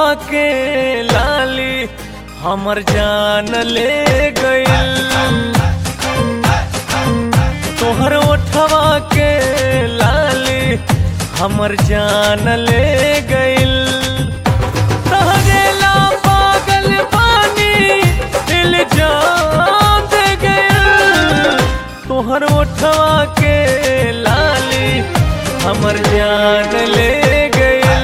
के लाली हमर जान ले गइल। तोहर ओठवा के लाली हमर जान ले गइल। तहरेला पागल पानी इल्जाम दे गइल। तोहर ओठवा के लाली हमर जान ले गइल।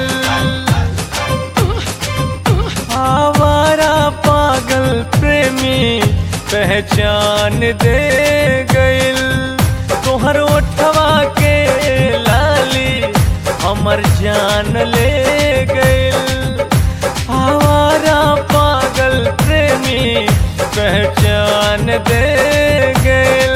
आवारा पागल प्रेमी पहचान दे गइल। तोहर ओठवा के लाली हमर जान ले गइल। आवारा पागल प्रेमी पहचान दे गइल।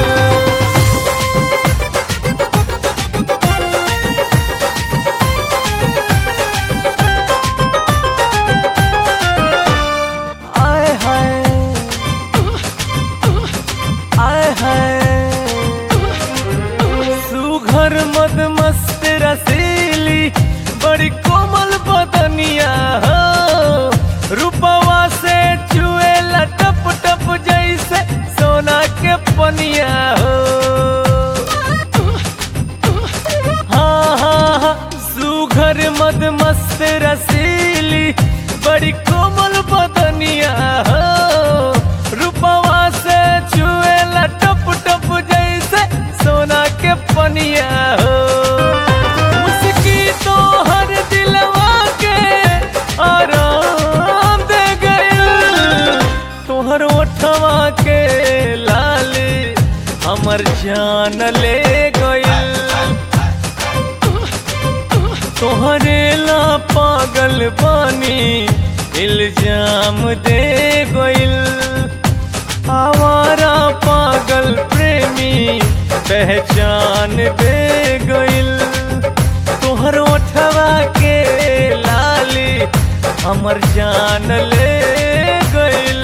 सुघर मद मस्त रसीली बड़ी कोमल बदनिया हो। रूपवा से चुएला टप टप जैसे सोना के पनिया हो। हाँ हाँ हाँ सुघर मद मस्त रसीली बड़ी कोमल बदनिया हो। रूपवा से चुएला टप टप जैसे सोना के पनिया हो। मुस्की तो हर दिलवा के आराम दे गइल। तोहर ओठवा के लाली हमर जान ले गइल। तोहरे ला पागल बानी इल्जाम दे गइल। आवारा पागल प्रेमी पहचान दे गइल। तोहर ओठवा के लाली हमर जान ले गइल।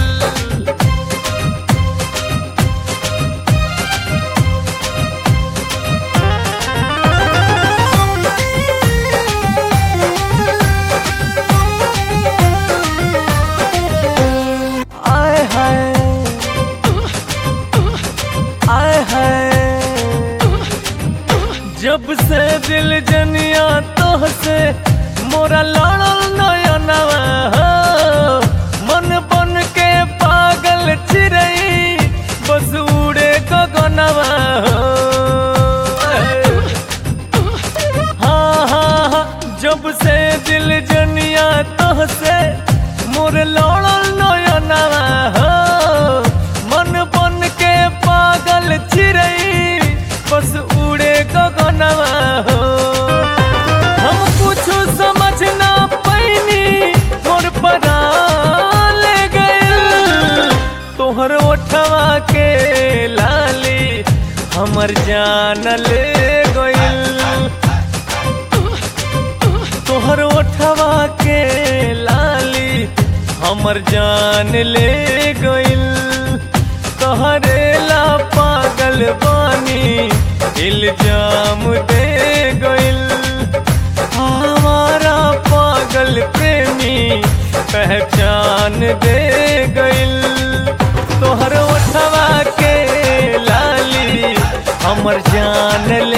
जब से दिल जनिया तोह से मोरा लड़ल नयनवा हो। मन बन के पागल चिरई बस उड़े गगनवा हो। हाँ हाँ हाँ जब से दिल जनिया तोह से मोर लड़ल नयनवा हो। मन बन के पागल चिरई बस उड़े गगनवा हो। हम कुछ समझ ना पैनी मोर परान ले गइल। तोहर ओठवा के लाली हमर जान ले गइल। तोहर ओठवा के लाली हमर जान ले गइल। तोहरे ला पागल बानी इल्जाम दे गइल। हमारा पागल प्रेमी पहचान दे गइल। तोहर ओठवा के लाली हमर जान ले